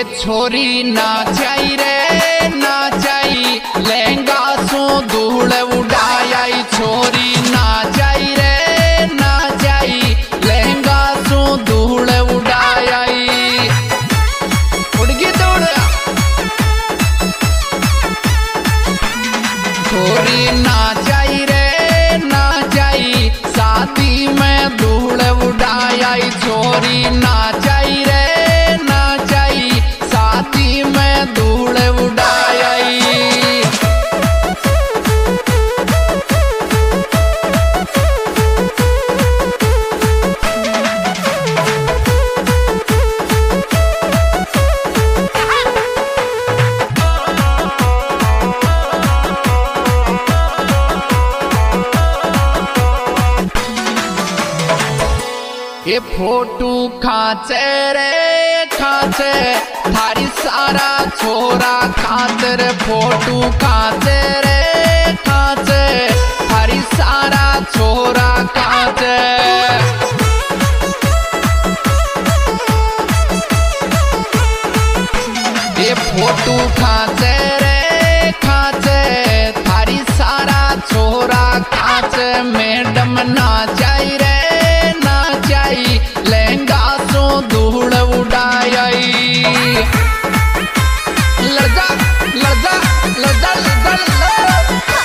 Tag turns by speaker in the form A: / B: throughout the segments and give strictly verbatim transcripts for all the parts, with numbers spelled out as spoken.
A: छोरी ना जाई रे ना जाई लहंगा सो धूल उड़ाई। छोरी ना जाई रे ना जाई लहंगा सो धूल उड़ाई। उड़गी दौड़ छोरी ना जाई रे ना जाई शादी में धूल उड़ाई। छोरी ना जाई रे ना जाई शादी में धूल उड़ाई। ये फोटू खाचे रे खाचे थारी सारा छोरा खातर। फोटू खाचे रे खाचे थारी सारा छोरा खाचे। ये फोटू खाचे रे खाचे थारी सारा छोरा खाचे। मैडम ना जाई रे ना जाई लहंगा सो धूल उड़ाई। लजा लजा लजा लजा लजा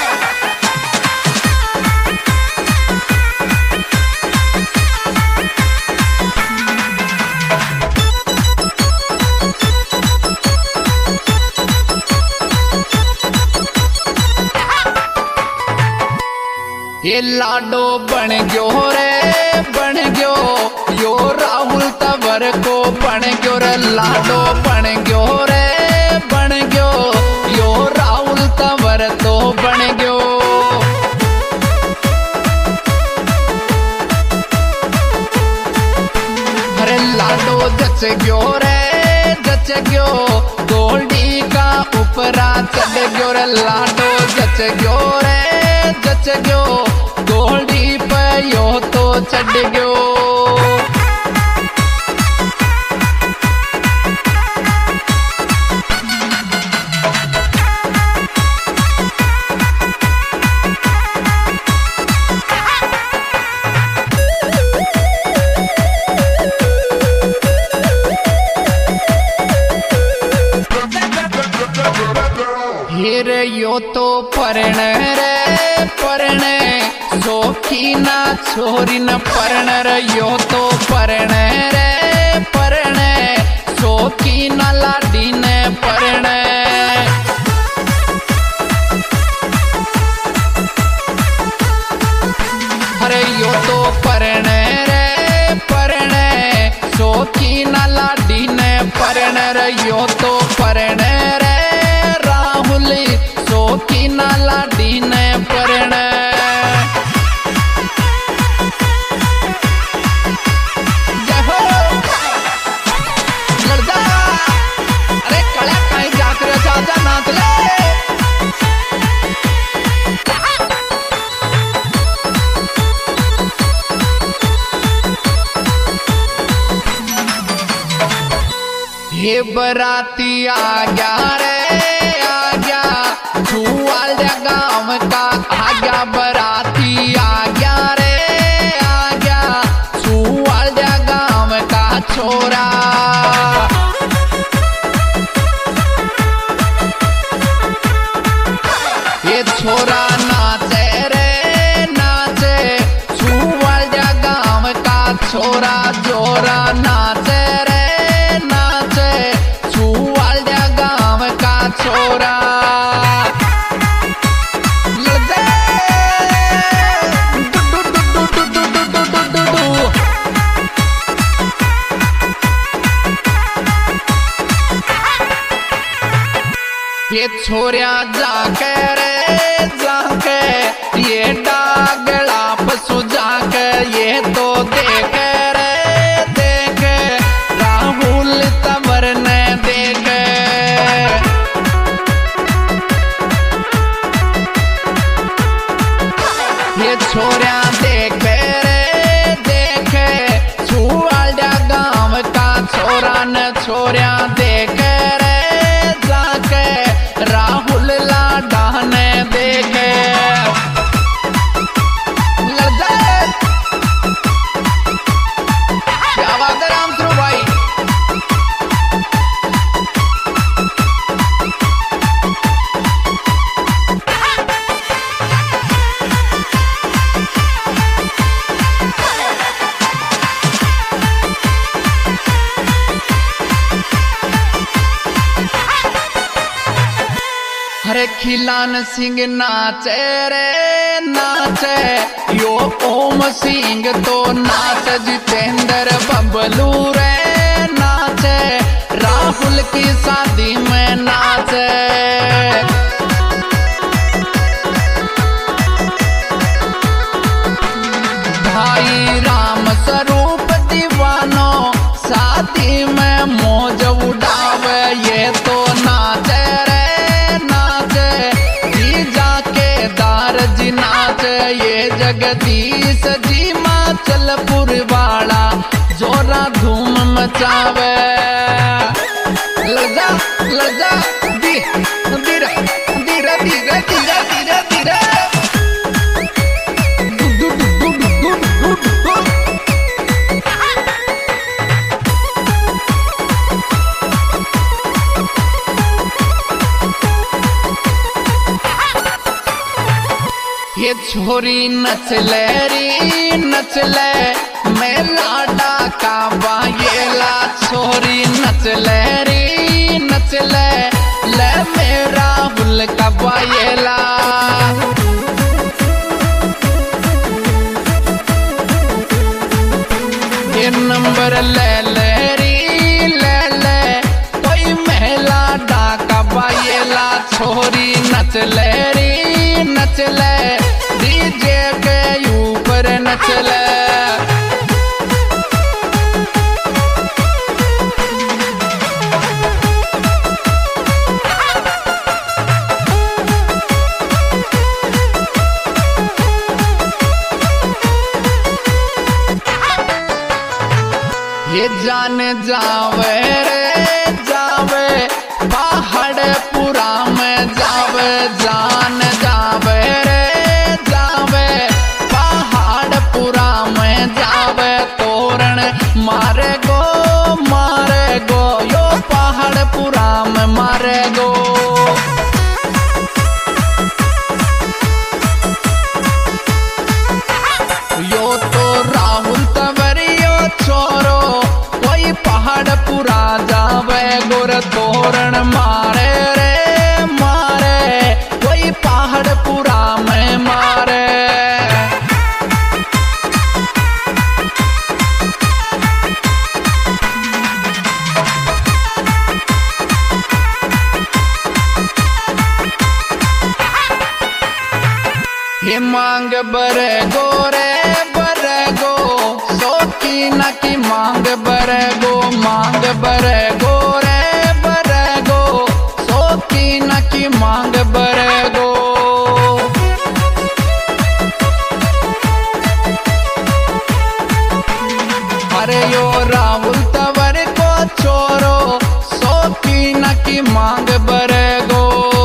A: ये लाडो बन गयो रे बन गयो यो राहुल तवर को बन गयो रे। लाडो बन गयो रे बन गयो यो राहुल तवर तो बन गयो। अरे लाडो जच गयो रे जच गयो गोल्डी का ऊपरा चढ़ गयो रे। लाडो जच गयो रे जच गयो गोल्डी पे यो तो चढ़ गयो। हिर यो तो परण रे परण सोखी ना छोरी न परण रे। यो तो परण रे परण सोखी ना लाडी ने परण। अरे यो तो परण रे परण सोखी ना लाडी ने परण रे। यो तो परण रे राहुल सोखी ना लाडी ने परण। अरे कड़ा कहीं जाकर चाचा नाच ले। ये बराती आ गया रे आ गया छुआल गाँव का आ गया। बराती आ गया रे आ गया छुआल गाँव का छोरा। ये छोरा नाचे रे नाचे छुआल गाँव का छोरा। जोरा नाचे रे नाचे छुआल गाँव का छोरा। ये छोरिया जाके रे जाके ये डागला पसु जाके ये तो देख रे देख राहुल तंवर ने देख। ये छोरिया देख रे देख छुआल गाँव का छोरा न छोरिया देख। हरे खिलान सिंह नाचे रे नाचे यो ओम सिंह तो नाच जितेंद्र बबलू रे नाचे राहुल की शादी में नाचे भाई राम स्वरूप दीवानो शादी में मौज उड़ावे ये तो नाचे रे नाचे जी जाके दार जी नाचे ये जगदीश जी माचलपुर वाला जोरा धूम मचावे लजा लजा दी धीरे धीरे धीरे धीरे धीरे धीरे ये छोरी नचले री नचले मैं लाडा का बायेला छोरी नचले री नचले ले मेरा हुल का बायेला ये नंबर ले ले री ले ले कोई महिला डाका बायेला छोरी नचले री नचले डीजे के ऊपर नचले ये जान जावे रे जावे पहाड़ पुरा में जावे जान जावे रे जावे पहाड़ पुरा में जावे तोरण मारे गो मारे गो यो पहाड़ पुरा में मारे गो यो तो राहुल तवरियो छोरो कोई पहाड़ पुरा जावे गोर तोरण मारे रे मारे कोई पहाड़ पुरा में मारे ये मांग बरे गोरे बरे गो सोकी न की मांग बरे गो मांग बरे गोरे बरे गो सोकी न की मांग बरे गो अरे यो राहुल तवर को छोरो सोकी न की मांग बरे गो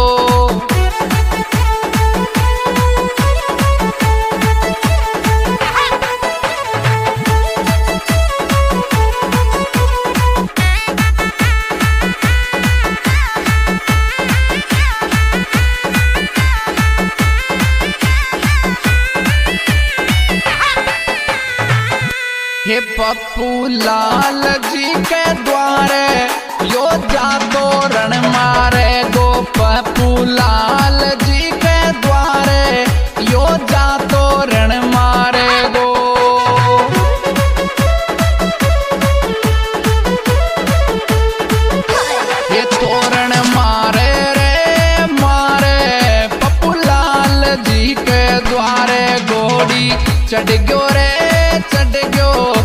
A: हे पप्पू लाल जी के द्वारे यो जातो रण मारे गो पप्पू लाल जी के द्वारे यो जातो रण मारे गो ये तोरण मारे रे मारे पप्पू लाल जी के द्वारे घोड़ी चढ़ गयो रे चढ़ गयो